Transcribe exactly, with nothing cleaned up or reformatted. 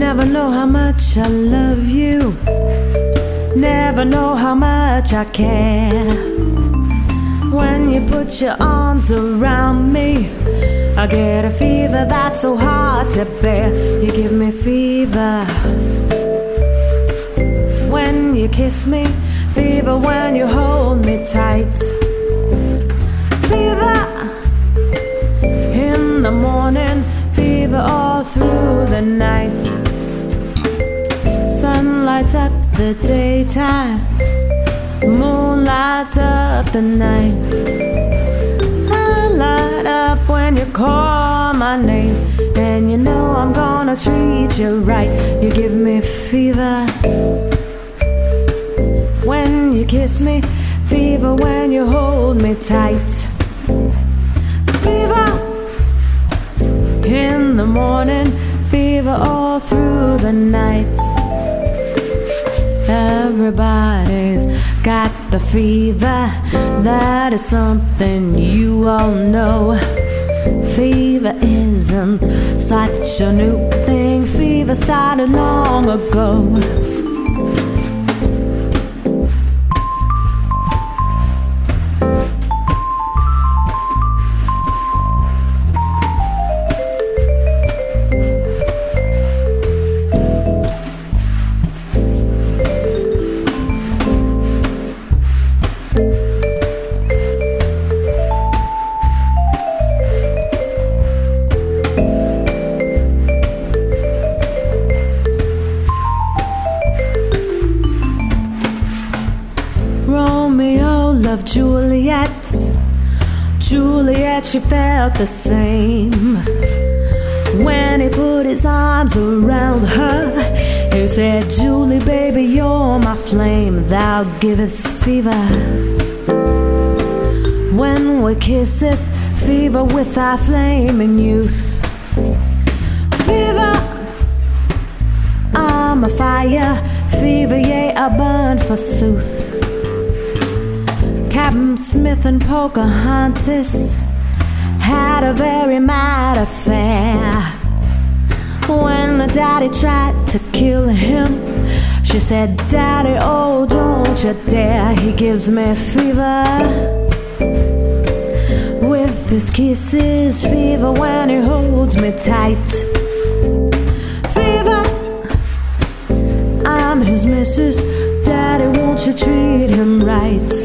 Never know how much I love you. Never know how much I care. When you put your arms around me, I get a fever that's so hard to bear. You give me fever when you kiss me, fever when you hold me tight. Fever in the morning, fever all through the night. Sun lights up the daytime, moon lights up the night. I light up when you call my name, and you know I'm gonna treat you right. You give me fever when you kiss me, fever when you hold me tight. Fever in the morning, fever all through the night. Everybody's got the fever, that is something you all know. Fever isn't such a new thing, fever started long ago. Romeo loved Juliet. Juliet, she felt the same. When he put his arms around her, he said, Julie, baby, you're my flame, thou givest fever. When we kiss it, fever with our flaming youth. Fever, I'm a fire, fever, yea, I burn forsooth. Captain Smith and Pocahontas had a very mad affair. When the daddy tried to kill him, she said, Daddy, oh, don't you dare. He gives me fever with his kisses, fever when he holds me tight. Fever, I'm his missus, Daddy, won't you treat him right?